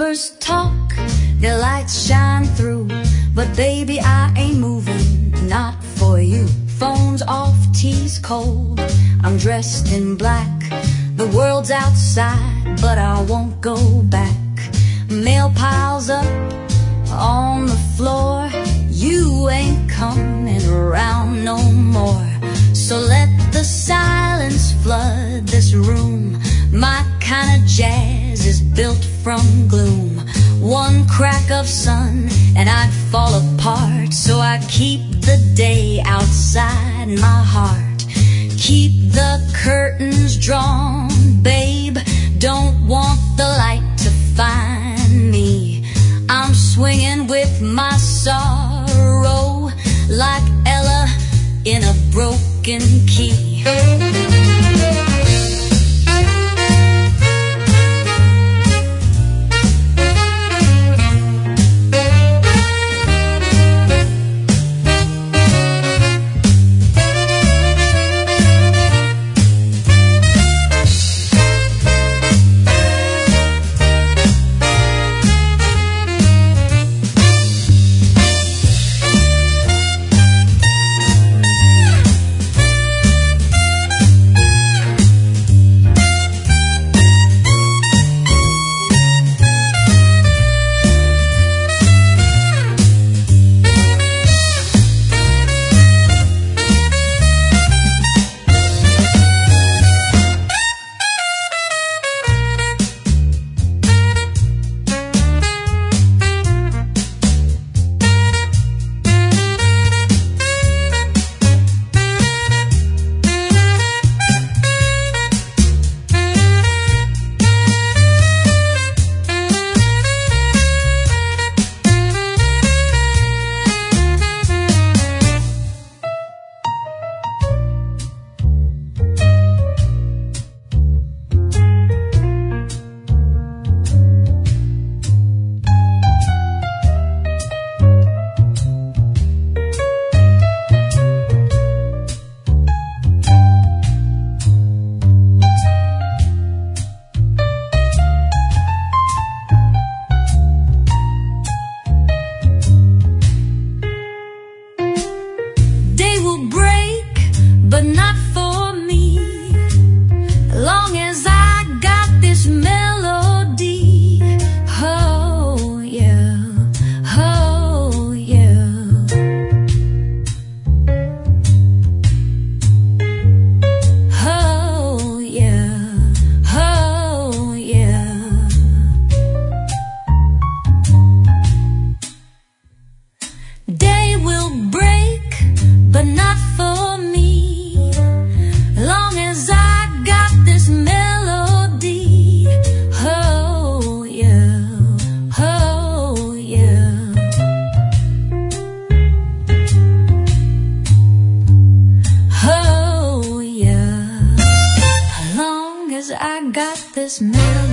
neighbors talk, their lights shine through, but baby, I ain't moving, not for you. Phone's off, tea's cold, I'm dressed in black. The world's outside, but I won't go back. Mail piles up on the floor, you ain't coming around no more. So let the silence flood this room. My kind of jazz is built from gloom. One crack of sun and I'd fall apart. So I keep the day outside my heart. Keep the curtains drawn, babe. Don't want the light to find me. I'm swinging with my sorrow like Ella in a broken key. But not for me, long as I got this melody. Oh yeah, oh yeah. Oh yeah, oh yeah. Day will break, but not for me. Long as I got this melody. Oh yeah, oh yeah. Oh yeah. Long as I got this melody.